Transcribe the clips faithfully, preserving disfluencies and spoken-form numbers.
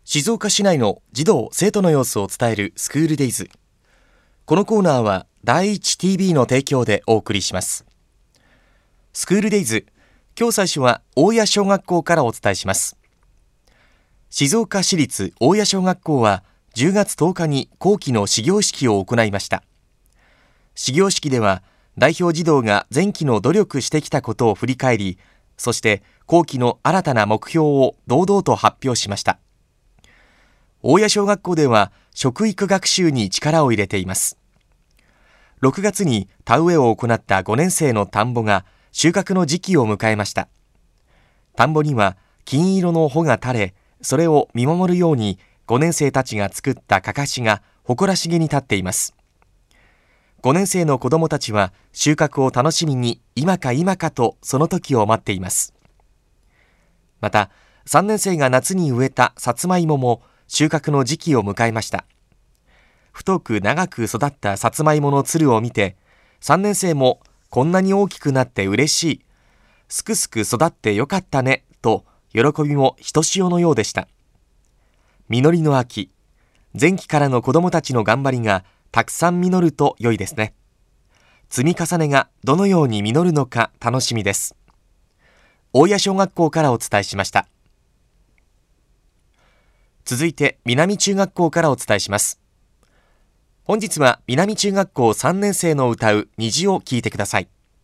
静岡市内の児童生徒の様子を伝えるスクールデイズ。このコーナーは第一 ティービー の提供でお送りします。スクールデイズ、今日最初は大谷小学校からお伝えします。静岡市立大谷小学校はじゅうがつとおかに後期の始業式を行いました。始業式では代表児童が前期の努力してきたことを振り返り、そして後期の新たな目標を堂々と発表しました。大谷小学校では食育学習に力を入れています。ろくがつに田植えを行ったごねん生の田んぼが収穫の時期を迎えました。田んぼには金色の穂が垂れ、それを見守るようにごねん生たちが作ったかかしが誇らしげに立っています。ごねん生の子どもたちは収穫を楽しみに今か今かとその時を待っています。またさんねん生が夏に植えたさつまいもも収穫の時期を迎えました。太く長く育ったさつまいものつるを見て、さんねん生もこんなに大きくなって嬉しい、すくすく育ってよかったねと喜びもひとしおのようでした。実りの秋、前期からの子どもたちの頑張りがたくさん実ると良いですね。積み重ねがどのように実るのか楽しみです。大谷小学校からお伝えしました。続いて南中学校からお伝えします。本日は南中学校さんねん生の歌う虹を聞いてください。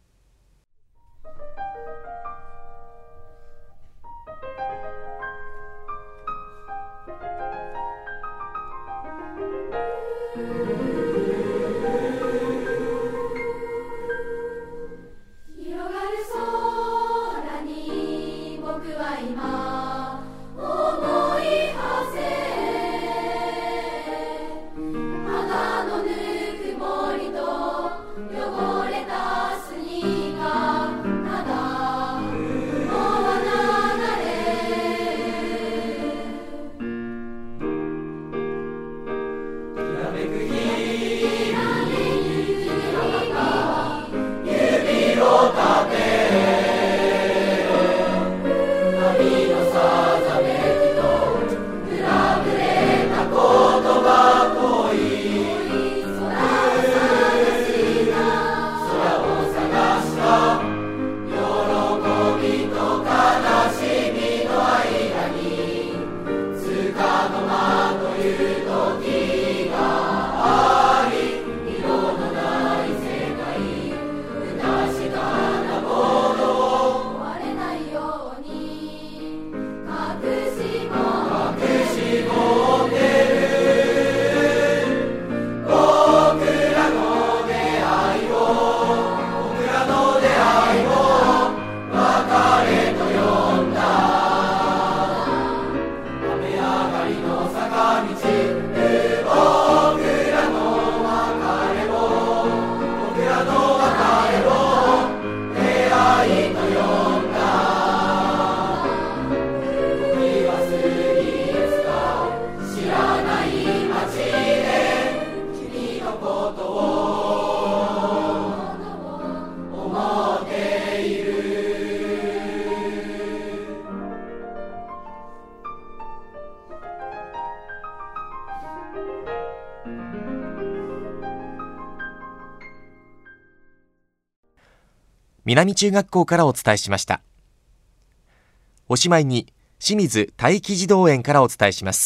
南中学校からお伝えしました。おしまいに清水待機児童園からお伝えします。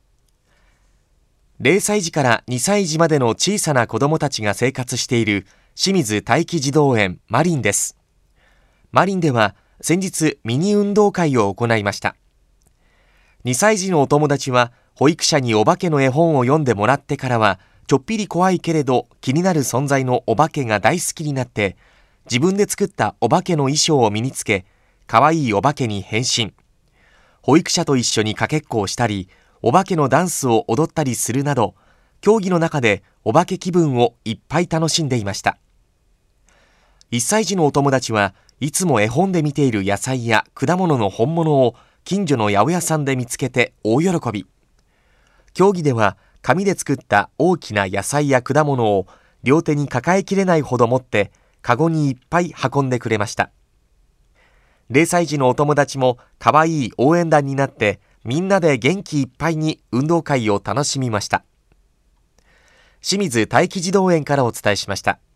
れいさい児からにさい児までの小さな子どもたちが生活している清水待機児童園マリンです。マリンでは先日ミニ運動会を行いました。にさい児のお友達は保育者にお化けの絵本を読んでもらってからはちょっぴり怖いけれど気になる存在のお化けが大好きになって、自分で作ったお化けの衣装を身につけ、かわいいお化けに変身。保育者と一緒にかけっこをしたり、お化けのダンスを踊ったりするなど、競技の中でお化け気分をいっぱい楽しんでいました。いっさい児のお友達はいつも絵本で見ている野菜や果物の本物を近所の八百屋さんで見つけて大喜び。競技では紙で作った大きな野菜や果物を両手に抱えきれないほど持ってカゴにいっぱい運んでくれました。れいさい児のお友達もかわいい応援団になってみんなで元気いっぱいに運動会を楽しみました。清水待機児童園からお伝えしました。